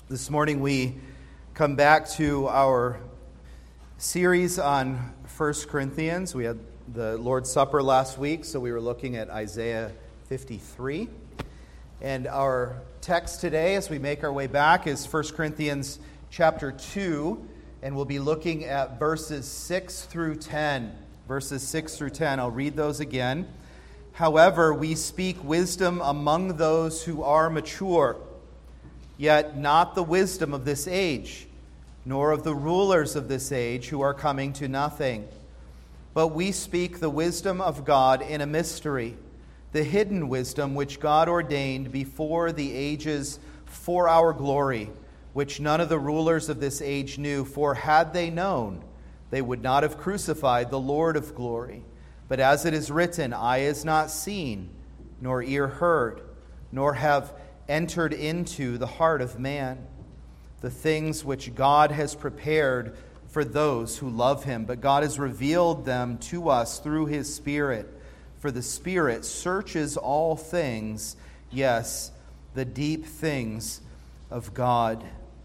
This morning we come back to our series on 1 Corinthians. We had the Lord's Supper last week, so we were looking at Isaiah 53. And our text today, as we make our way back, is 1 Corinthians chapter 2, and we'll be looking at verses 6 through 10. Verses 6 through 10, I'll read those again. However, we speak wisdom among those who are mature, yet not the wisdom of this age, nor of the rulers of this age who are coming to nothing. But we speak the wisdom of God in a mystery, the hidden wisdom which God ordained before the ages for our glory, which none of the rulers of this age knew. For had they known, they would not have crucified the Lord of glory. But as it is written, eye has not seen, nor ear heard, nor have entered into the heart of man the things which God has prepared for those who love him. But God has revealed them to us through his Spirit. For the Spirit searches all things, yes, the deep things of God.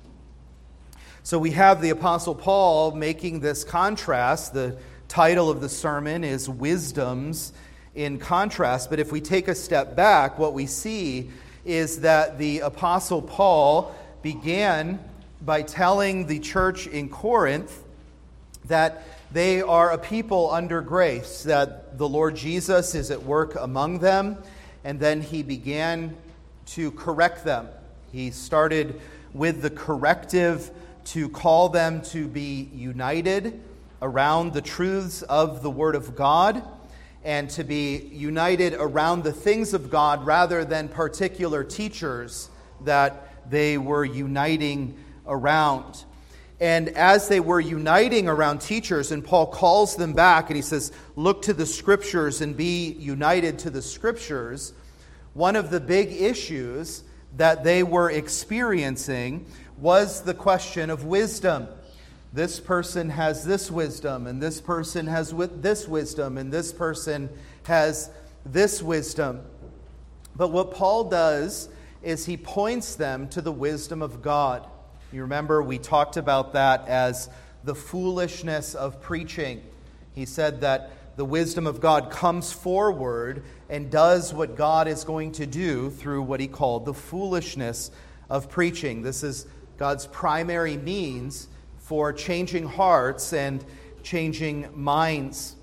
So we have the Apostle Paul making this contrast. The title of the sermon is Wisdoms in Contrast. But if we take a step back, what we see is that the Apostle Paul began by telling the church in Corinth that they are a people under grace, that the Lord Jesus is at work among them, and then he began to correct them. He started with the corrective to call them to be united around the truths of the Word of God, and to be united around the things of God rather than particular teachers that they were uniting around. And as they were uniting around teachers, and Paul calls them back and he says, look to the Scriptures and be united to the Scriptures, one of the big issues that they were experiencing was the question of wisdom. This person has this wisdom, and this person has this wisdom, and this person has this wisdom. But what Paul does is he points them to the wisdom of God. You remember we talked about that as the foolishness of preaching. He said that the wisdom of God comes forward and does what God is going to do through what he called the foolishness of preaching. This is God's primary means for changing hearts and changing minds.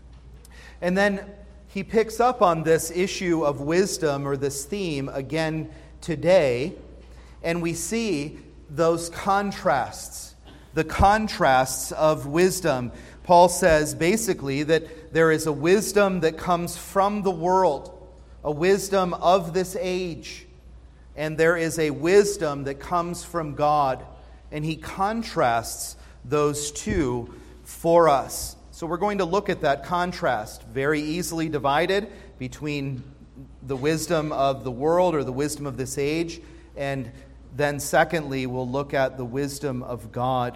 And then he picks up on this issue of wisdom, or this theme, again today, and we see those contrasts, the contrasts of wisdom. Paul says basically that there is a wisdom that comes from the world, a wisdom of this age, and there is a wisdom that comes from God. And he contrasts those two for us. So we're going to look at that contrast, very easily divided between the wisdom of the world or the wisdom of this age, and then secondly, we'll look at the wisdom of God.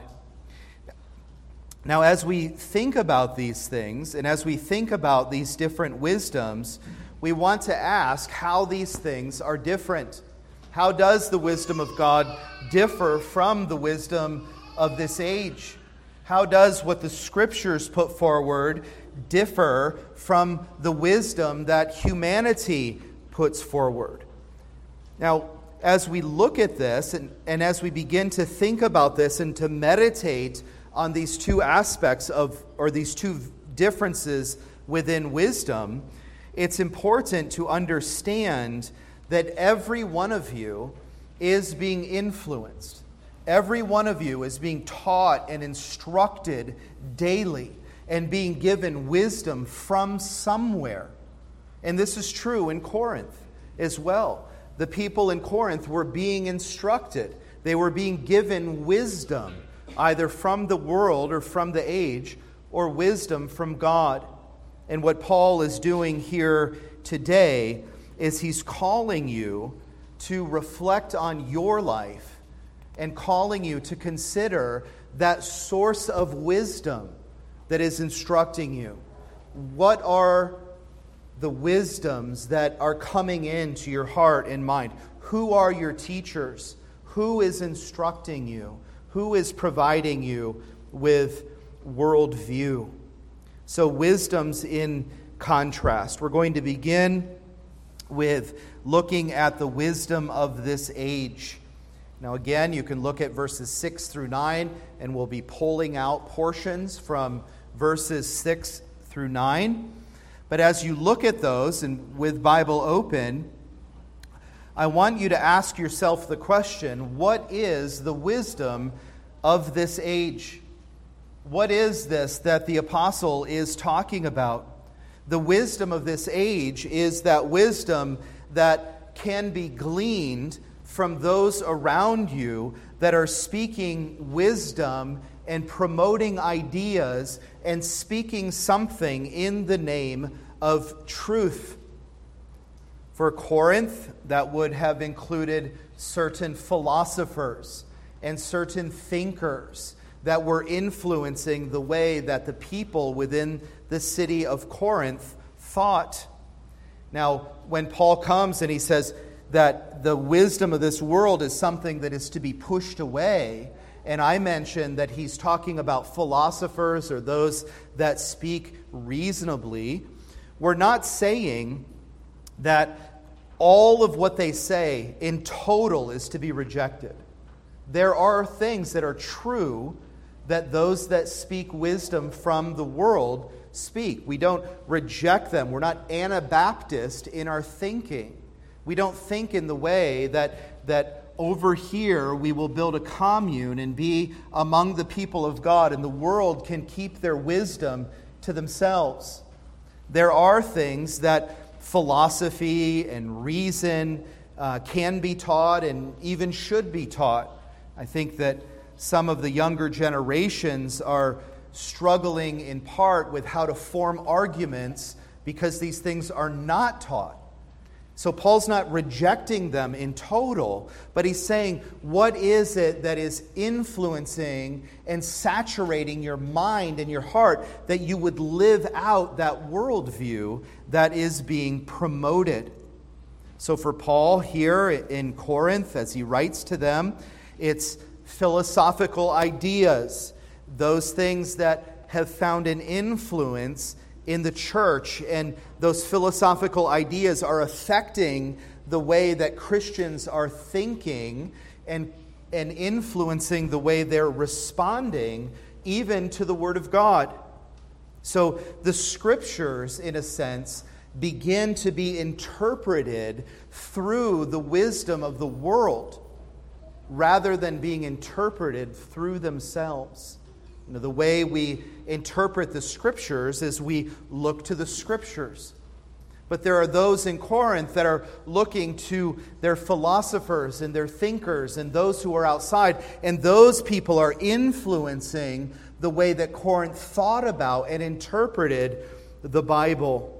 Now, as we think about these things, and as we think about these different wisdoms, we want to ask how these things are different. How does the wisdom of God differ from the wisdom of this age? How does what the Scriptures put forward differ from the wisdom that humanity puts forward? Now, as we look at this and as we begin to think about this and to meditate on these two aspects of, or these two differences within wisdom, it's important to understand that every one of you is being influenced. Every one of you is being taught and instructed daily and being given wisdom from somewhere. And this is true in Corinth as well. The people in Corinth were being instructed. They were being given wisdom, either from the world or from the age, or wisdom from God. And what Paul is doing here today is he's calling you to reflect on your life and calling you to consider that source of wisdom that is instructing you. What are the wisdoms that are coming into your heart and mind? Who are your teachers? Who is instructing you? Who is providing you with worldview? So wisdom's in contrast. We're going to begin with looking at the wisdom of this age. Now again, you can look at verses 6 through 9, and we'll be pulling out portions from verses 6 through 9. But as you look at those, and with Bible open, I want you to ask yourself the question, what is the wisdom of this age? What is this that the apostle is talking about? The wisdom of this age is that wisdom that can be gleaned from those around you that are speaking wisdom and promoting ideas and speaking something in the name of truth. For Corinth, that would have included certain philosophers and certain thinkers that were influencing the way that the people within the city of Corinth thought. Now, when Paul comes and he says that the wisdom of this world is something that is to be pushed away, and I mentioned that he's talking about philosophers or those that speak reasonably, we're not saying that all of what they say in total is to be rejected. There are things that are true that those that speak wisdom from the world speak. We don't reject them. We're not Anabaptist in our thinking. We don't think in the way that over here we will build a commune and be among the people of God, and the world can keep their wisdom to themselves. There are things that philosophy and reason can be taught and even should be taught. I think that some of the younger generations are struggling in part with how to form arguments because these things are not taught. So Paul's not rejecting them in total, but he's saying, what is it that is influencing and saturating your mind and your heart that you would live out that worldview that is being promoted? So for Paul here in Corinth, as he writes to them, it's philosophical ideas, those things that have found an influence in the church, and those philosophical ideas are affecting the way that Christians are thinking and influencing the way they're responding even to the Word of God. So the Scriptures, in a sense, begin to be interpreted through the wisdom of the world rather than being interpreted through themselves. You know, the way we interpret the Scriptures is we look to the Scriptures. But there are those in Corinth that are looking to their philosophers and their thinkers and those who are outside, and those people are influencing the way that Corinth thought about and interpreted the Bible.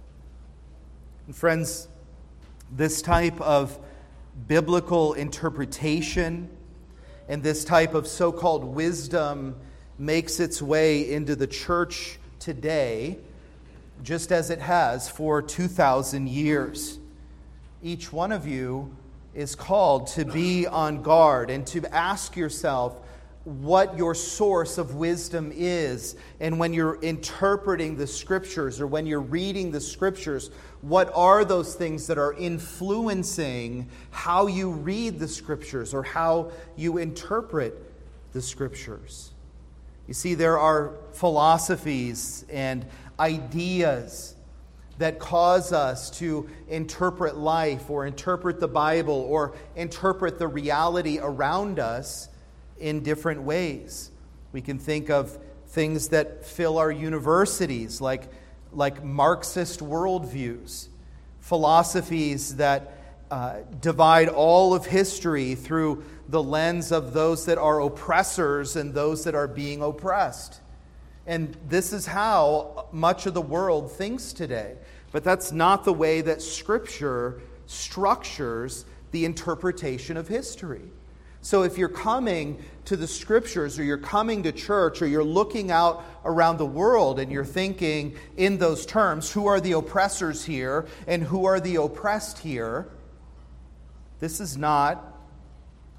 And friends, this type of biblical interpretation and this type of so-called wisdom makes its way into the church today, just as it has for 2,000 years. Each one of you is called to be on guard and to ask yourself what your source of wisdom is. And when you're interpreting the Scriptures or when you're reading the Scriptures, what are those things that are influencing how you read the Scriptures or how you interpret the Scriptures? You see, there are philosophies and ideas that cause us to interpret life or interpret the Bible or interpret the reality around us in different ways. We can think of things that fill our universities, like Marxist worldviews, philosophies that divide all of history through the lens of those that are oppressors and those that are being oppressed. And this is how much of the world thinks today. But that's not the way that Scripture structures the interpretation of history. So if you're coming to the Scriptures or you're coming to church or you're looking out around the world and you're thinking in those terms, who are the oppressors here and who are the oppressed here? This is not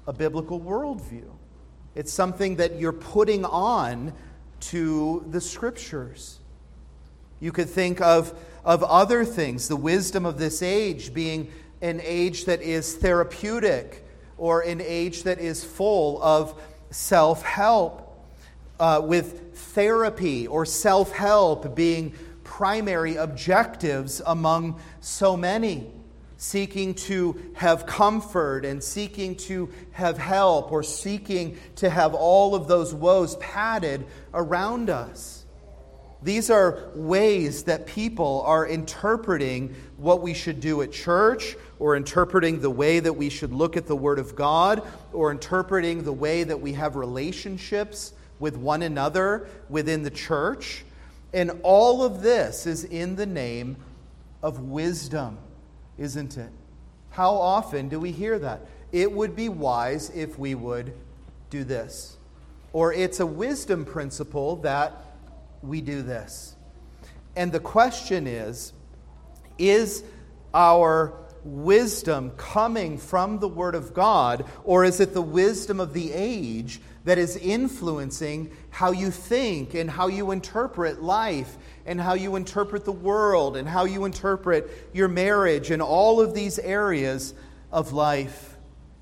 a biblical worldview. It's something that you're putting on to the Scriptures. You could think of other things, the wisdom of this age being an age that is therapeutic, or an age that is full of self-help, with therapy or self-help being primary objectives among so many, seeking to have comfort and seeking to have help, or seeking to have all of those woes padded around us. These are ways that people are interpreting what we should do at church, or interpreting the way that we should look at the Word of God, or interpreting the way that we have relationships with one another within the church. And all of this is in the name of wisdom, isn't it? How often do we hear that? It would be wise if we would do this. Or it's a wisdom principle that we do this. And the question is our wisdom coming from the Word of God, or is it the wisdom of the age that is influencing how you think and how you interpret life and how you interpret the world and how you interpret your marriage and all of these areas of life?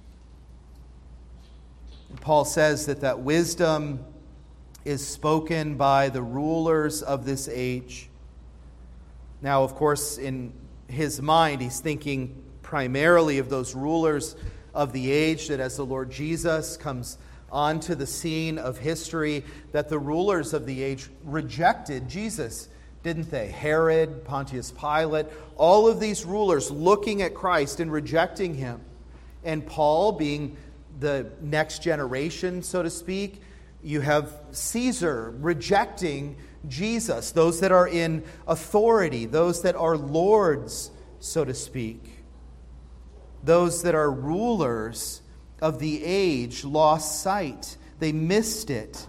And Paul says that wisdom is spoken by the rulers of this age. Now, of course, in his mind, he's thinking primarily of those rulers of the age, that as the Lord Jesus comes onto the scene of history, that the rulers of the age rejected Jesus, didn't they? Herod, Pontius Pilate, all of these rulers looking at Christ and rejecting him. And Paul, being the next generation, so to speak, you have Caesar rejecting Jesus, those that are in authority, those that are lords, so to speak. Those that are rulers of the age lost sight. They missed it.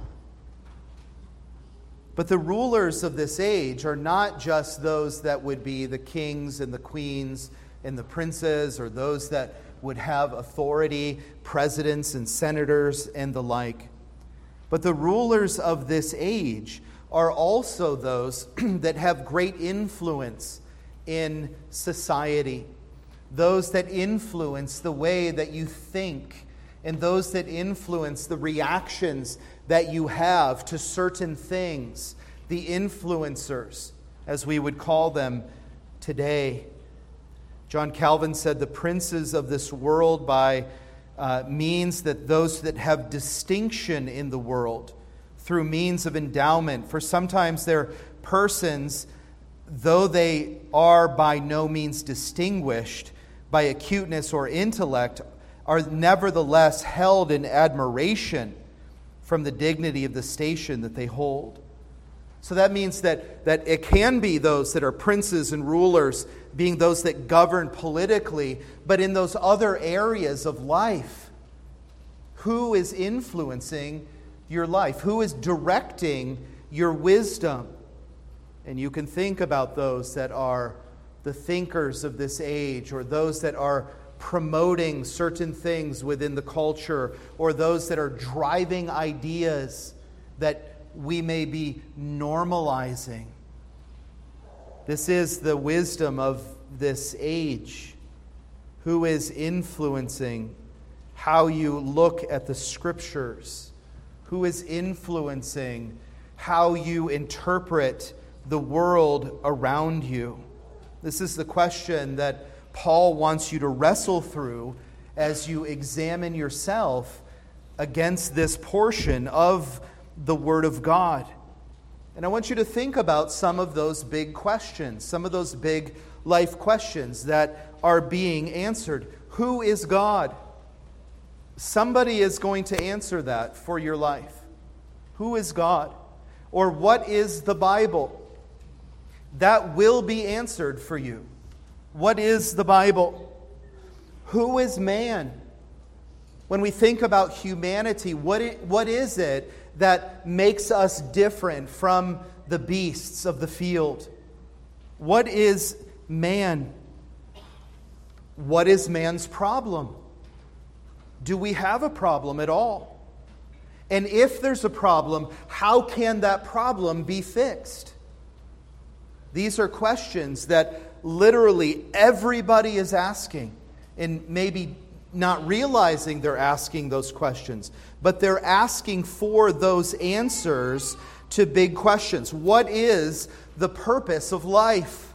But the rulers of this age are not just those that would be the kings and the queens and the princes, or those that would have authority, presidents and senators and the like. But the rulers of this age are also those that have great influence in society. Those that influence the way that you think, and those that influence the reactions that you have to certain things. The influencers, as we would call them today. John Calvin said the princes of this world means that those that have distinction in the world through means of endowment. For sometimes they're persons, though they are by no means distinguished by acuteness or intellect, are nevertheless held in admiration from the dignity of the station that they hold. So that means that it can be those that are princes and rulers, being those that govern politically, but in those other areas of life, who is influencing your life? Who is directing your wisdom? And you can think about those that are the thinkers of this age, or those that are promoting certain things within the culture, or those that are driving ideas that we may be normalizing. This is the wisdom of this age. Who is influencing how you look at the Scriptures? Who is influencing how you interpret the world around you? This is the question that Paul wants you to wrestle through as you examine yourself against this portion of the Word of God. And I want you to think about some of those big questions, some of those big life questions that are being answered. Who is God? Somebody is going to answer that for your life. Who is God? Or what is the Bible? That will be answered for you. What is the Bible? Who is man? When we think about humanity, what is it that makes us different from the beasts of the field? What is man? What is man's problem? Do we have a problem at all? And if there's a problem, how can that problem be fixed? These are questions that literally everybody is asking, and maybe not realizing they're asking those questions, but they're asking for those answers to big questions. What is the purpose of life?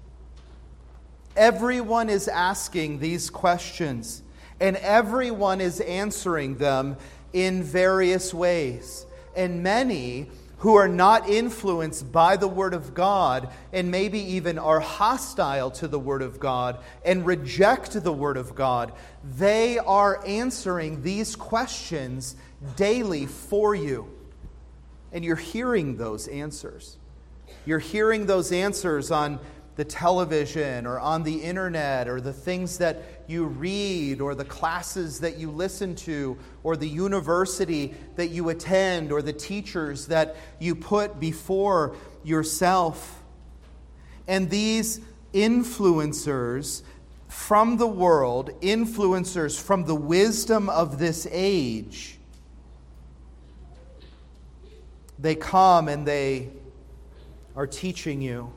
Everyone is asking these questions, and everyone is answering them in various ways. And many who are not influenced by the Word of God, and maybe even are hostile to the Word of God and reject the Word of God, they are answering these questions daily for you. And you're hearing those answers. You're hearing those answers on the television or on the internet, or the things that you read, or the classes that you listen to, or the university that you attend, or the teachers that you put before yourself. And these influencers from the world, influencers from the wisdom of this age, they come and they are teaching you.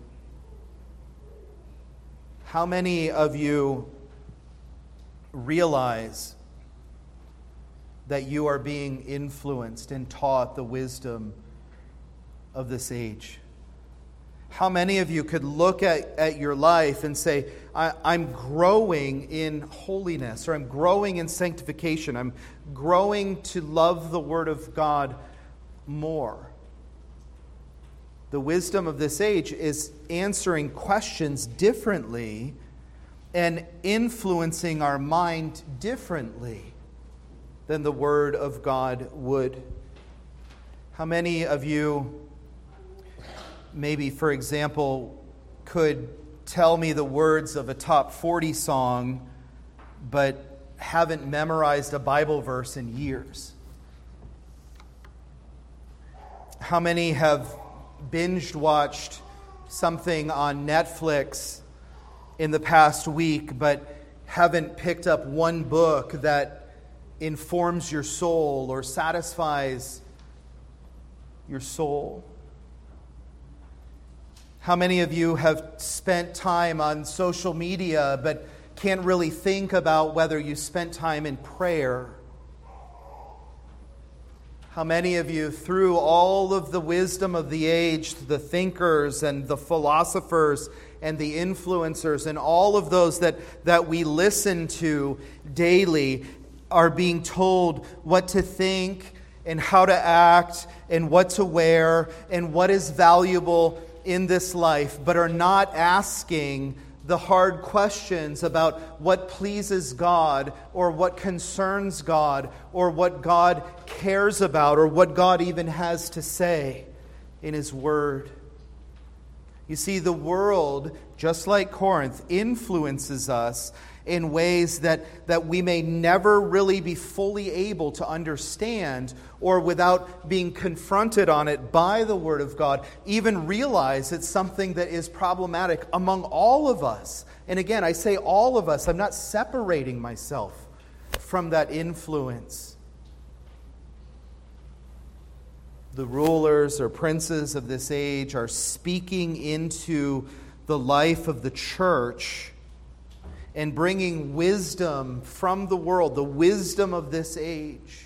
How many of you realize that you are being influenced and taught the wisdom of this age? How many of you could look at your life and say, I'm growing in holiness, or I'm growing in sanctification, I'm growing to love the Word of God more? The wisdom of this age is answering questions differently and influencing our mind differently than the Word of God would. How many of you, maybe, for example, could tell me the words of a top 40 song, but haven't memorized a Bible verse in years? How many have binge watched something on Netflix in the past week, but haven't picked up one book that informs your soul or satisfies your soul? How many of you have spent time on social media but can't really think about whether you spent time in prayer? How many of you, through all of the wisdom of the age, the thinkers and the philosophers and the influencers and all of those that we listen to daily, are being told what to think and how to act and what to wear and what is valuable in this life, but are not asking the hard questions about what pleases God, or what concerns God, or what God cares about, or what God even has to say in His Word. You see, the world, just like Corinth, influences us in ways that we may never really be fully able to understand, or without being confronted on it by the Word of God, even realize it's something that is problematic among all of us. And again, I say all of us. I'm not separating myself from that influence. The rulers or princes of this age are speaking into the life of the church and bringing wisdom from the world, the wisdom of this age,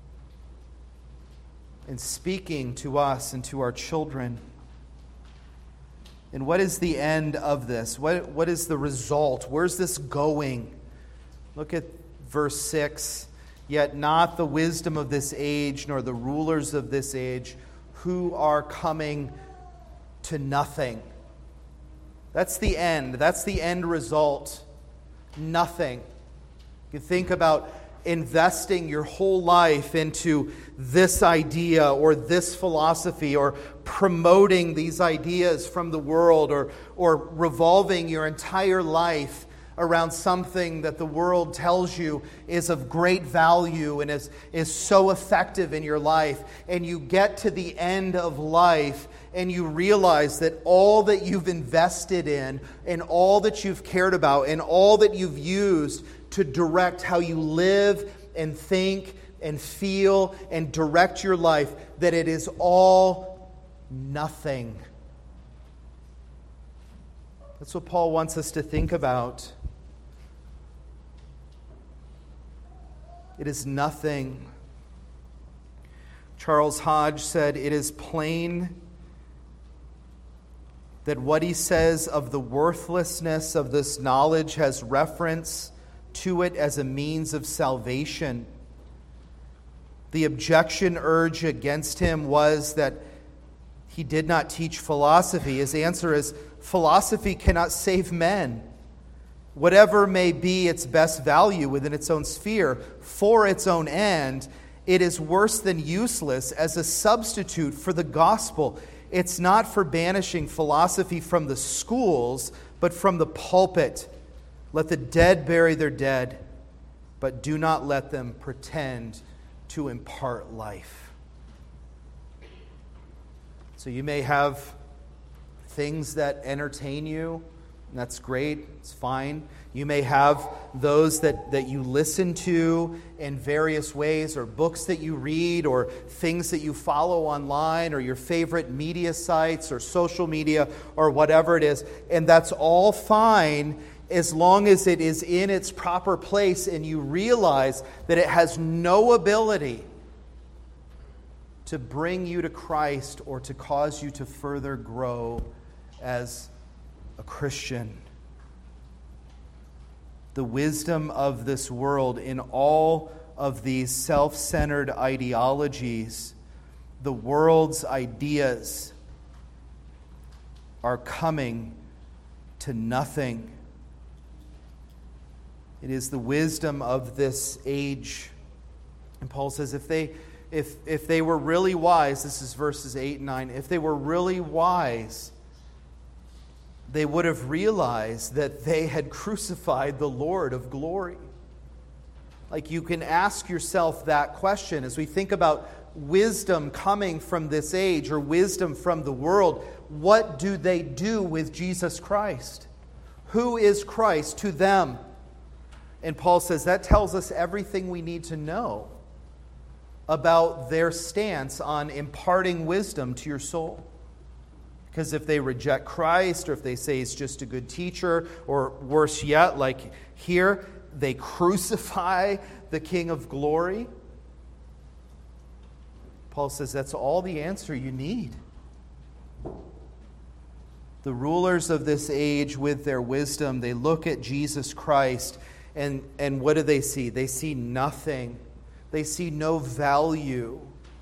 and speaking to us and to our children. And what is the end of this? What is the result? Where's this going? Look at verse 6. Yet not the wisdom of this age, nor the rulers of this age, who are coming to nothing. That's the end. That's the end result. Nothing. You think about investing your whole life into this idea or this philosophy, or promoting these ideas from the world, or revolving your entire life around something that the world tells you is of great value and is so effective in your life. And you get to the end of life and you realize that all that you've invested in, and all that you've cared about, and all that you've used to direct how you live and think and feel and direct your life, that it is all nothing. That's what Paul wants us to think about. It is nothing. Charles Hodge said, "It is plain that what he says of the worthlessness of this knowledge has reference to it as a means of salvation." The objection urged against him was that he did not teach philosophy. His answer is, philosophy cannot save men. Whatever may be its best value within its own sphere, for its own end, it is worse than useless as a substitute for the gospel. It's not for banishing philosophy from the schools, but from the pulpit. Let the dead bury their dead, but do not let them pretend to impart life. So you may have things that entertain you, and that's great, it's fine. You may have those that you listen to in various ways, or books that you read, or things that you follow online, or your favorite media sites, or social media, or whatever it is. And that's all fine as long as it is in its proper place and you realize that it has no ability to bring you to Christ or to cause you to further grow as a Christian. The wisdom of this world in all of these self-centered ideologies, the world's ideas, are coming to nothing. It is the wisdom of this age. And Paul says if they were really wise, this is verses 8 and 9, if they were really wise, they would have realized that they had crucified the Lord of glory. Like, you can ask yourself that question as we think about wisdom coming from this age or wisdom from the world. What do they do with Jesus Christ? Who is Christ to them? And Paul says that tells us everything we need to know about their stance on imparting wisdom to your soul. Because if they reject Christ, or if they say he's just a good teacher, or worse yet, like here, they crucify the King of glory, Paul says that's all the answer you need. The rulers of this age, with their wisdom, they look at Jesus Christ, and what do they see? They see nothing. They see no value.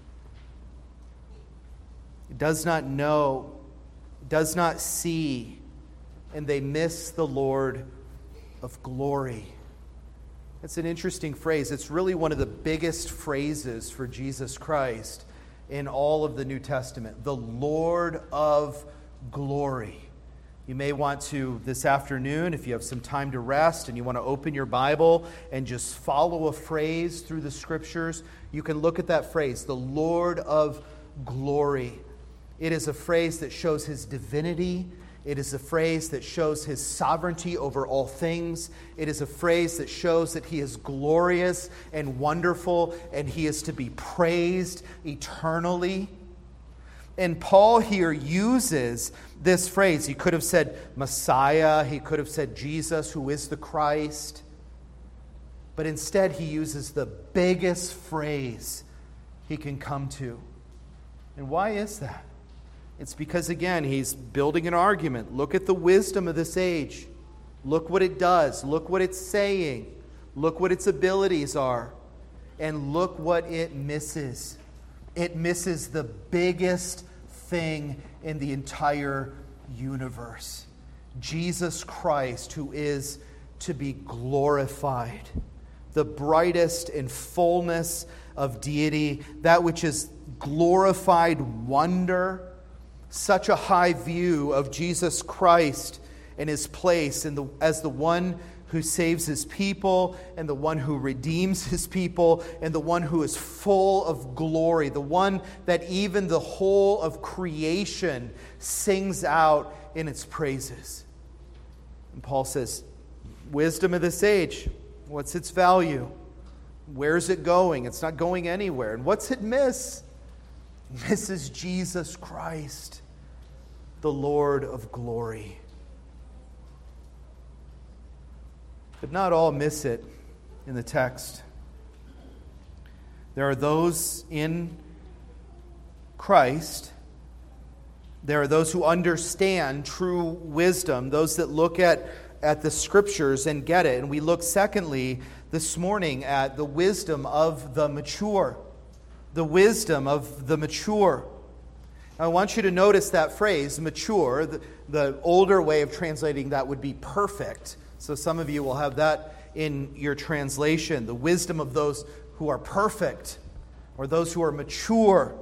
He does not know, does not see, and they miss the Lord of glory. It's an interesting phrase. It's really one of the biggest phrases for Jesus Christ in all of the New Testament. The Lord of glory. You may want to, this afternoon, if you have some time to rest and you want to open your Bible and just follow a phrase through the Scriptures, you can look at that phrase, the Lord of glory. It is a phrase that shows his divinity. It is a phrase that shows his sovereignty over all things. It is a phrase that shows that he is glorious and wonderful, and he is to be praised eternally. And Paul here uses this phrase. He could have said Messiah. He could have said Jesus, who is the Christ. But instead he uses the biggest phrase he can come to. And why is that? It's because, again, he's building an argument. Look at the wisdom of this age. Look what it does. Look what it's saying. Look what its abilities are. And look what it misses. It misses the biggest thing in the entire universe. Jesus Christ, who is to be glorified. The brightest and fullness of deity. That which is glorified wonder. Such a high view of Jesus Christ and his place as the one who saves his people, and the one who redeems his people, and the one who is full of glory, the one that even the whole of creation sings out in its praises. And Paul says, wisdom of this age, what's its value? Where's it going? It's not going anywhere. And what's it miss? It misses Jesus Christ, the Lord of glory. But not all miss it in the text. There are those in Christ. There are those who understand true wisdom, those that look at the Scriptures and get it. And we look, secondly, this morning at the wisdom of the mature. The wisdom of the mature. I want you to notice that phrase, mature. The older way of translating that would be perfect. So some of you will have that in your translation. The wisdom of those who are perfect, or those who are mature.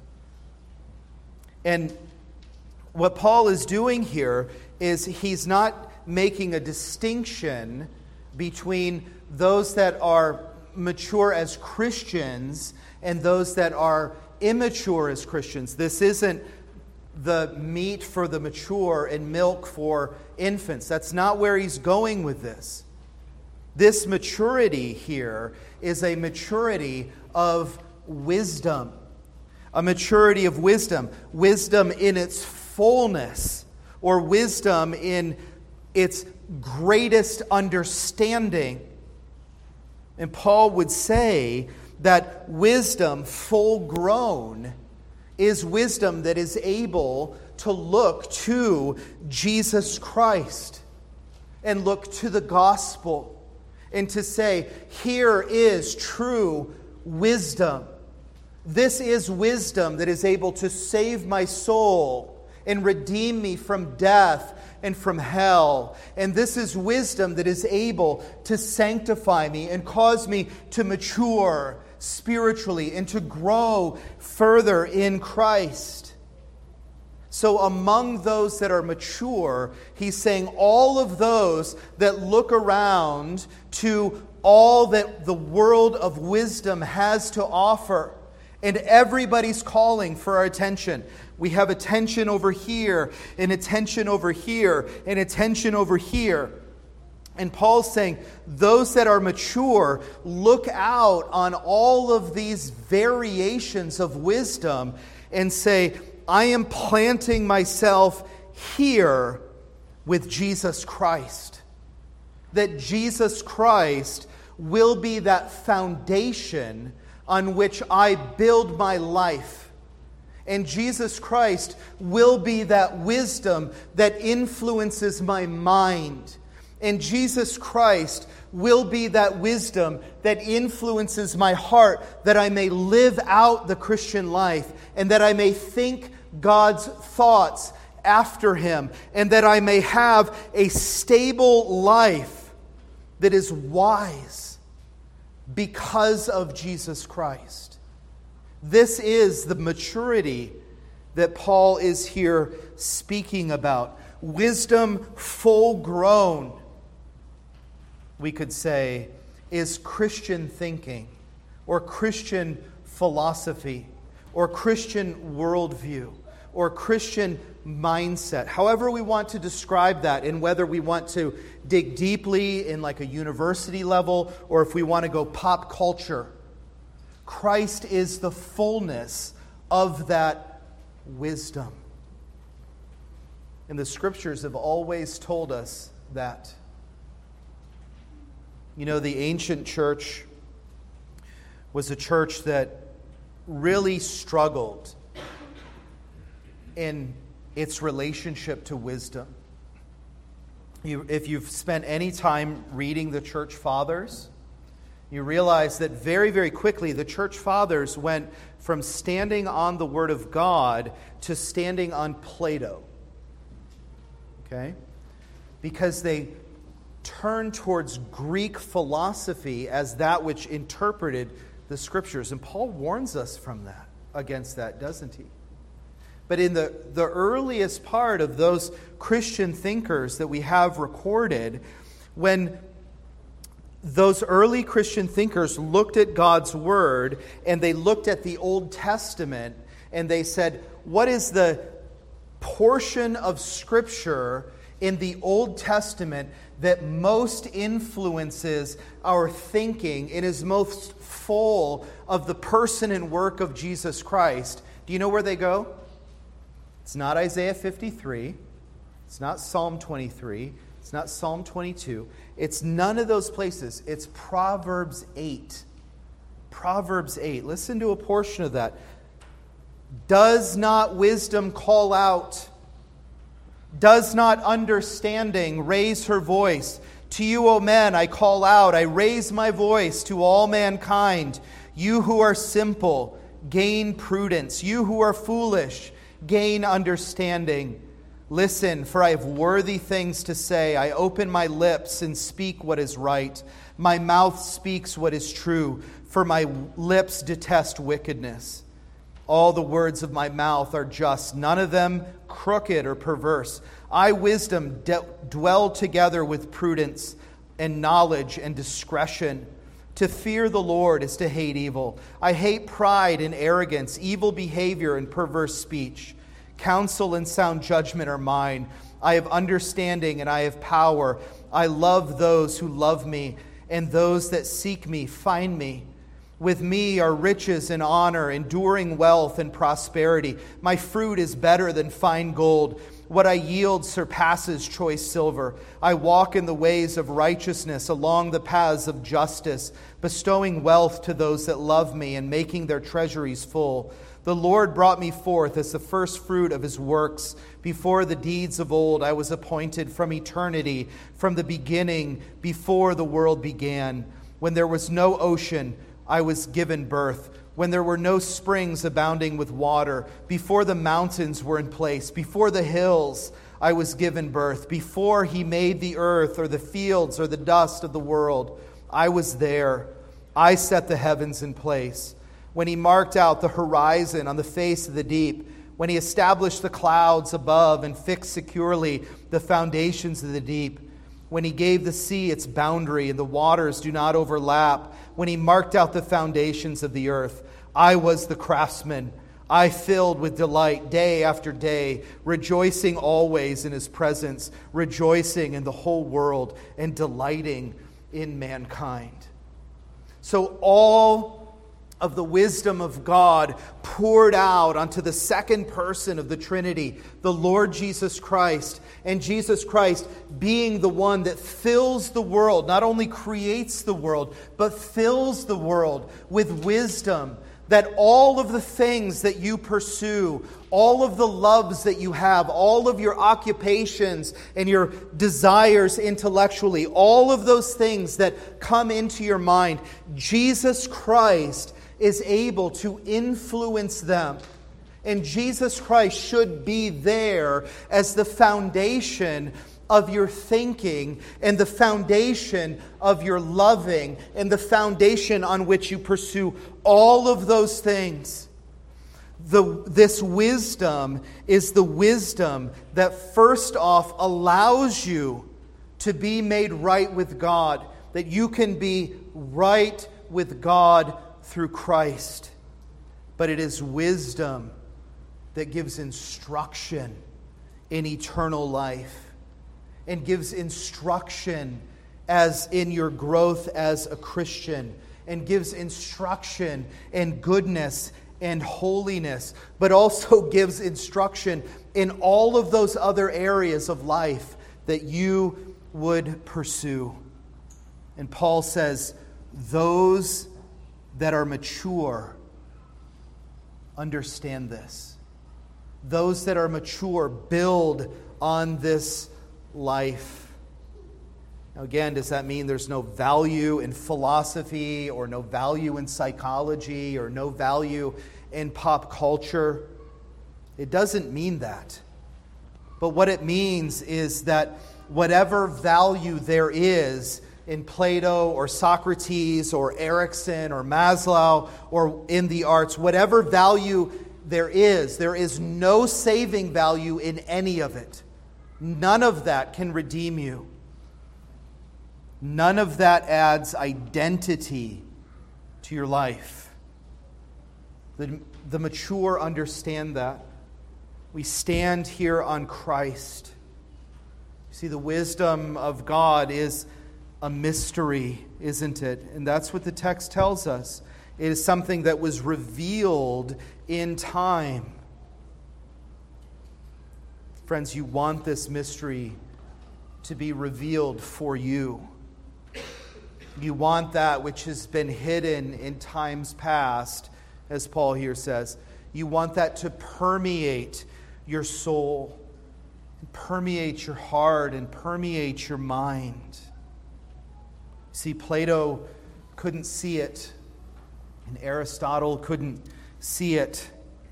And what Paul is doing here is he's not making a distinction between those that are mature as Christians and those that are immature as Christians. This isn't the meat for the mature and milk for infants. That's not where he's going with this. This maturity here is a maturity of wisdom. A maturity of wisdom. Wisdom in its fullness, or wisdom in its greatest understanding. And Paul would say that wisdom, full grown, is wisdom that is able to look to Jesus Christ and look to the gospel and to say, here is true wisdom. This is wisdom that is able to save my soul and redeem me from death and from hell. And this is wisdom that is able to sanctify me and cause me to mature spiritually and to grow further in Christ. So among those that are mature, he's saying all of those that look around to all that the world of wisdom has to offer, and everybody's calling for our attention. We have attention over here, and attention over here, and attention over here. And Paul's saying, those that are mature, look out on all of these variations of wisdom and say, I am planting myself here with Jesus Christ. That Jesus Christ will be that foundation on which I build my life. And Jesus Christ will be that wisdom that influences my mind. And Jesus Christ will be that wisdom that influences my heart, that I may live out the Christian life, and that I may think God's thoughts after Him, and that I may have a stable life that is wise because of Jesus Christ. This is the maturity that Paul is here speaking about. Wisdom full grown, we could say, is Christian thinking, or Christian philosophy, or Christian worldview, or Christian mindset. However we want to describe that, and whether we want to dig deeply in like a university level, or if we want to go pop culture, Christ is the fullness of that wisdom. And the Scriptures have always told us that. You know, the ancient church was a church that really struggled in its relationship to wisdom. If you've spent any time reading the church fathers, you realize that very, very quickly the church fathers went from standing on the Word of God to standing on Plato. Okay? Because they turned towards Greek philosophy as that which interpreted the Scriptures. And Paul warns us against that, doesn't he? But in the earliest part of those Christian thinkers that we have recorded, when those early Christian thinkers looked at God's Word and they looked at the Old Testament and they said, what is the portion of Scripture in the Old Testament that most influences our thinking and is most full of the person and work of Jesus Christ, do you know where they go? It's not Isaiah 53. It's not Psalm 23. It's not Psalm 22. It's none of those places. It's Proverbs 8. Proverbs 8. Listen to a portion of that. Does not wisdom call out? Does not understanding raise her voice? To you, O men, I call out. I raise my voice to all mankind. You who are simple, gain prudence. You who are foolish, gain understanding. Listen, for I have worthy things to say. I open my lips and speak what is right. My mouth speaks what is true, for my lips detest wickedness. All the words of my mouth are just, none of them crooked or perverse. I, wisdom, dwell together with prudence and knowledge and discretion. To fear the Lord is to hate evil. I hate pride and arrogance, evil behavior and perverse speech. Counsel and sound judgment are mine. I have understanding and I have power. I love those who love me, and those that seek me find me. With me are riches and honor, enduring wealth and prosperity. My fruit is better than fine gold. What I yield surpasses choice silver. I walk in the ways of righteousness, along the paths of justice, bestowing wealth to those that love me and making their treasuries full. The Lord brought me forth as the first fruit of his works. Before the deeds of old, I was appointed from eternity, from the beginning, before the world began. When there was no ocean, I was given birth. When there were no springs abounding with water, before the mountains were in place, before the hills, I was given birth. Before he made the earth or the fields or the dust of the world, I was there. I set the heavens in place. When he marked out the horizon on the face of the deep, when he established the clouds above and fixed securely the foundations of the deep, when he gave the sea its boundary and the waters do not overlap, when he marked out the foundations of the earth, I was the craftsman. I filled with delight day after day, rejoicing always in his presence, rejoicing in the whole world and delighting in mankind. So all of the wisdom of God poured out onto the second person of the Trinity, the Lord Jesus Christ. And Jesus Christ being the one that fills the world, not only creates the world, but fills the world with wisdom, that all of the things that you pursue, all of the loves that you have, all of your occupations and your desires intellectually, all of those things that come into your mind, Jesus Christ is able to influence them. And Jesus Christ should be there as the foundation of your thinking and the foundation of your loving and the foundation on which you pursue all of those things. This wisdom is the wisdom that first off allows you to be made right with God, that you can be right with God through Christ. But it is wisdom that gives instruction in eternal life and gives instruction as in your growth as a Christian and gives instruction in goodness and holiness, but also gives instruction in all of those other areas of life that you would pursue. And Paul says, those that are mature understand this. Those that are mature build on this life. Now again, does that mean there's no value in philosophy or no value in psychology or no value in pop culture? It doesn't mean that. But what it means is that whatever value there is in Plato or Socrates or Erickson or Maslow or in the arts, whatever value there is no saving value in any of it. None of that can redeem you. None of that adds identity to your life. The mature understand that. We stand here on Christ. See, the wisdom of God is a mystery, isn't it? And that's what the text tells us. It is something that was revealed in time. Friends, you want this mystery to be revealed for you. You want that which has been hidden in times past, as Paul here says. You want that to permeate your soul, permeate your heart, and permeate your mind. See, Plato couldn't see it, and Aristotle couldn't see it.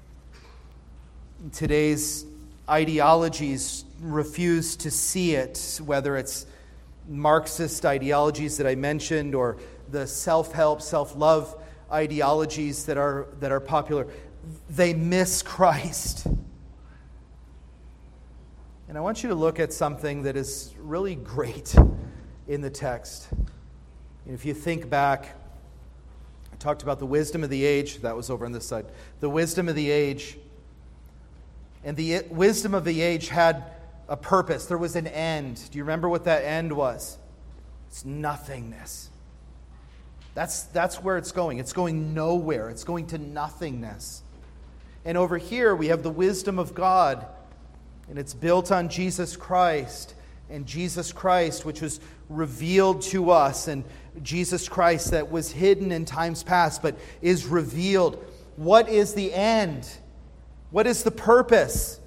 Today's ideologies refuse to see it, whether it's Marxist ideologies that I mentioned or the self-help, self-love ideologies that are popular. They miss Christ. And I want you to look at something that is really great in the text. If you think back, I talked about the wisdom of the age. That was over on this side. The wisdom of the age. And the wisdom of the age had a purpose. There was an end. Do you remember what that end was? It's nothingness. That's where it's going. It's going nowhere. It's going to nothingness. And over here we have the wisdom of God. And it's built on Jesus Christ. And Jesus Christ, which was revealed to us. And Jesus Christ that was hidden in times past, but is revealed. What is the end? What is the purpose?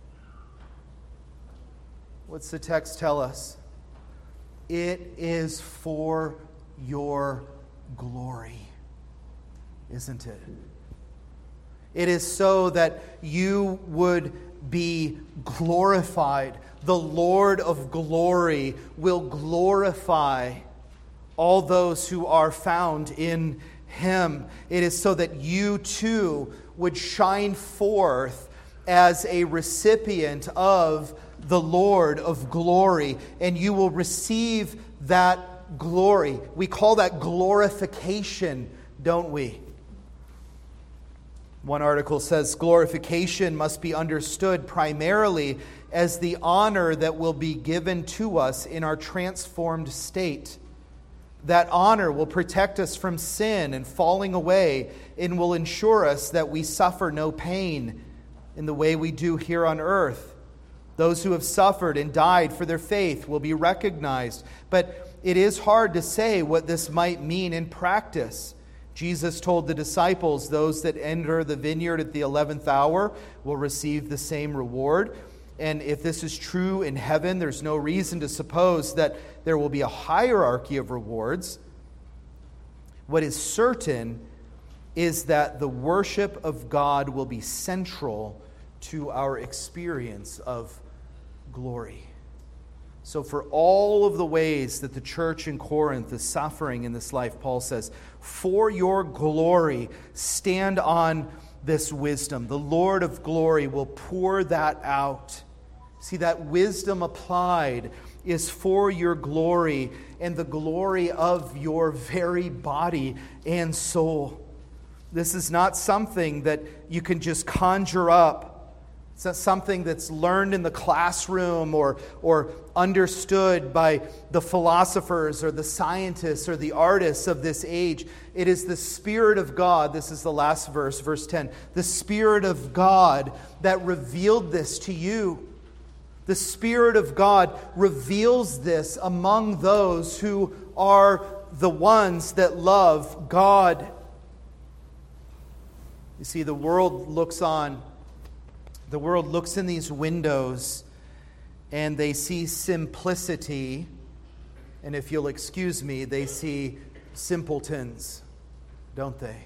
What's the text tell us? It is for your glory, isn't it? It is so that you would be glorified. The Lord of glory will glorify all those who are found in Him. It is so that you too would shine forth as a recipient of the Lord of glory, and you will receive that glory. We call that glorification, don't we? One article says glorification must be understood primarily as the honor that will be given to us in our transformed state. That honor will protect us from sin and falling away and will ensure us that we suffer no pain in the way we do here on earth. Those who have suffered and died for their faith will be recognized. But it is hard to say what this might mean in practice. Jesus told the disciples, those that enter the vineyard at the 11th hour will receive the same reward. And if this is true in heaven, there's no reason to suppose that there will be a hierarchy of rewards. What is certain is that the worship of God will be central to our experience of glory. So for all of the ways that the church in Corinth is suffering in this life, Paul says, for your glory, stand on this wisdom. The Lord of glory will pour that out. See, that wisdom applied is for your glory and the glory of your very body and soul. This is not something that you can just conjure up. It's not something that's learned in the classroom or understood by the philosophers or the scientists or the artists of this age. It is the Spirit of God. This is the last verse, verse 10. The Spirit of God that revealed this to you. The Spirit of God reveals this among those who are the ones that love God. You see, the world looks on. The world looks in these windows and they see simplicity. And if you'll excuse me, they see simpletons, don't they?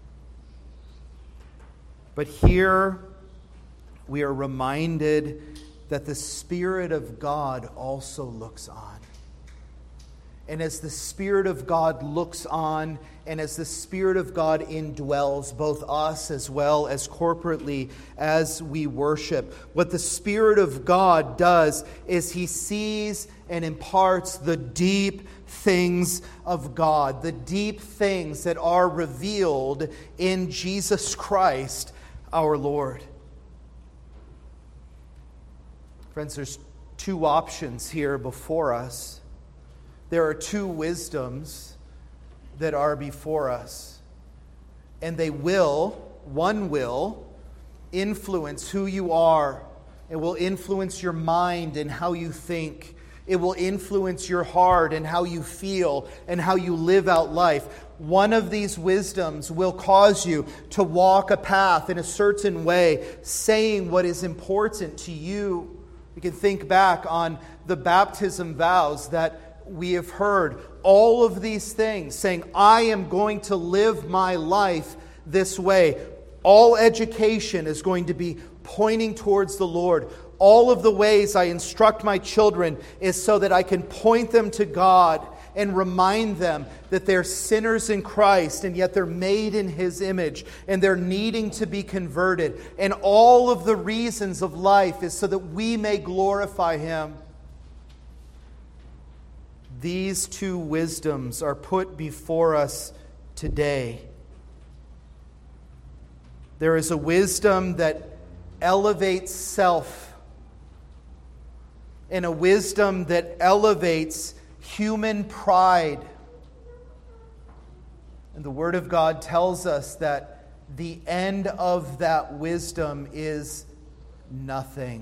But here we are reminded that the Spirit of God also looks on. And as the Spirit of God looks on, and as the Spirit of God indwells both us as well as corporately as we worship, what the Spirit of God does is He sees and imparts the deep things of God, the deep things that are revealed in Jesus Christ, our Lord. Friends, there's two options here before us. There are two wisdoms that are before us. And one will influence who you are. It will influence your mind and how you think. It will influence your heart and how you feel and how you live out life. One of these wisdoms will cause you to walk a path in a certain way, saying what is important to you. You can think back on the baptism vows that we have heard. All of these things saying, I am going to live my life this way. All education is going to be pointing towards the Lord. All of the ways I instruct my children is so that I can point them to God and remind them that they're sinners in Christ and yet they're made in His image and they're needing to be converted. And all of the reasons of life is so that we may glorify Him. These two wisdoms are put before us today. There is a wisdom that elevates self and a wisdom that elevates human pride. And the Word of God tells us that the end of that wisdom is nothing.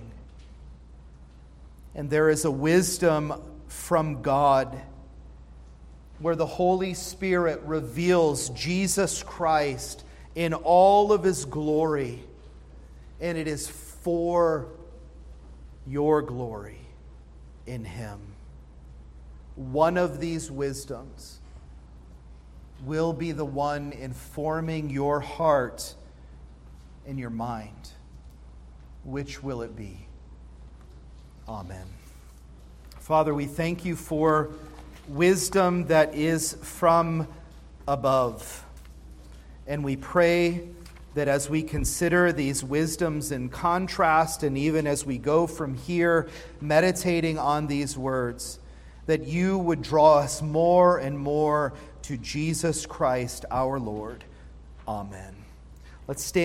And there is a wisdom from God where the Holy Spirit reveals Jesus Christ in all of His glory. And it is for your glory in Him. One of these wisdoms will be the one informing your heart and your mind. Which will it be? Amen. Father, we thank You for wisdom that is from above. And we pray that as we consider these wisdoms in contrast, and even as we go from here meditating on these words, that You would draw us more and more to Jesus Christ our Lord. Amen. Let's stand.